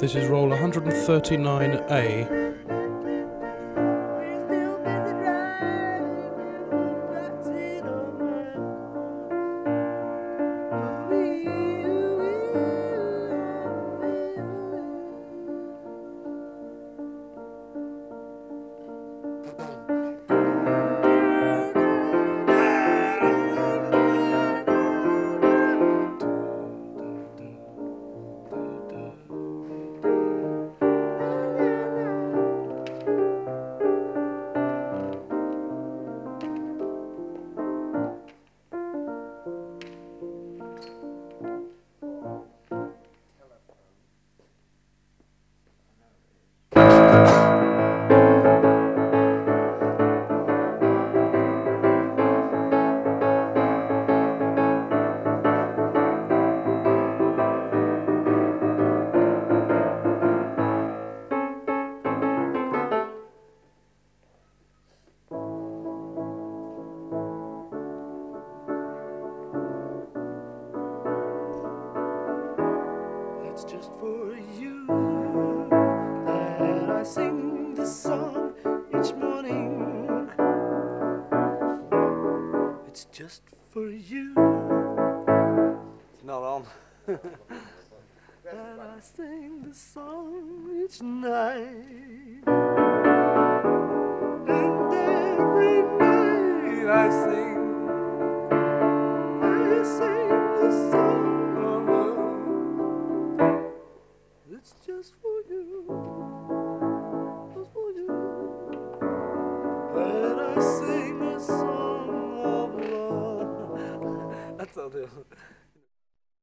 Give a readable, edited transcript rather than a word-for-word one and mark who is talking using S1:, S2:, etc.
S1: This is roll 139A.
S2: It's just for you that I sing this song each morning. It's just for you. It's not on. That I sing this song each night. And every night I sing this song. It's just for you, that I sing a song of love. That's all.